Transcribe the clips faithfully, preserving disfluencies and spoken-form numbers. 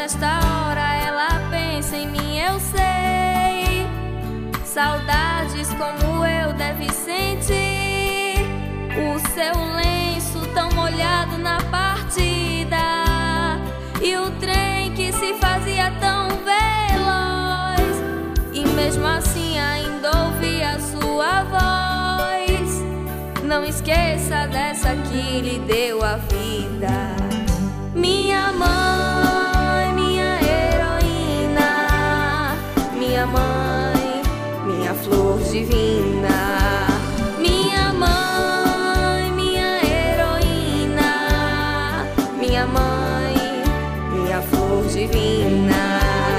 nesta hora ela pensa em mim, eu sei. Saudades como eu deve sentir, o seu lenço tão molhado na partida, e o trem que se fazia tão veloz, e mesmo assim ainda ouvi a sua voz. Não esqueça dessa que lhe deu a vida. Minha mãe, minha heroína, minha mãe, minha flor divina. Minha mãe, minha heroína, minha mãe, minha flor divina.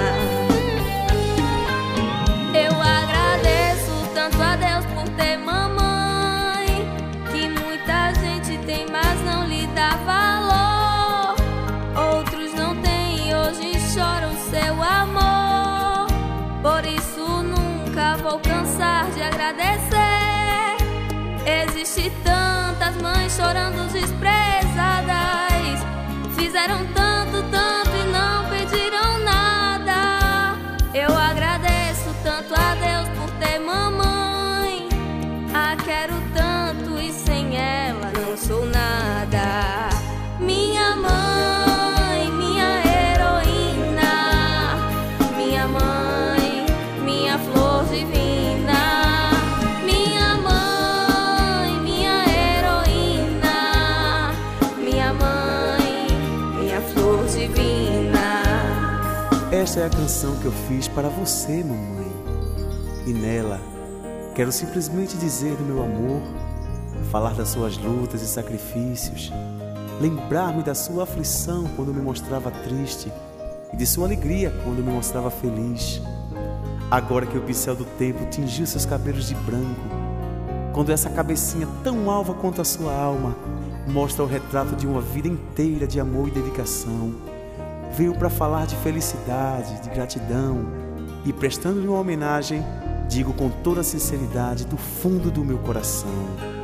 Eu agradeço tanto a Deus por ter mamãe, que muita gente tem, mas não lhe dá valor. Outros não têm e hoje choram seu amor. Por isso nunca vou cansar de agradecer. Existe tantas mães chorando desprezadas, fizeram tanto, tanto e não pediram nada. Eu agradeço tanto a Deus por ter mamãe, a quero tanto e sem ela não sou nada. Minha mãe, minha heroína, minha mãe, minha flor divina. Minha mãe, minha heroína, minha mãe, minha flor divina. Esta é a canção que eu fiz para você, mamãe. E nela quero simplesmente dizer do meu amor, falar das suas lutas e sacrifícios, lembrar-me da sua aflição quando me mostrava triste e de sua alegria quando me mostrava feliz. Agora que o pincel do tempo tingiu seus cabelos de branco, quando essa cabecinha tão alva quanto a sua alma mostra o retrato de uma vida inteira de amor e dedicação, veio para falar de felicidade, de gratidão, e prestando-lhe uma homenagem, digo com toda a sinceridade do fundo do meu coração: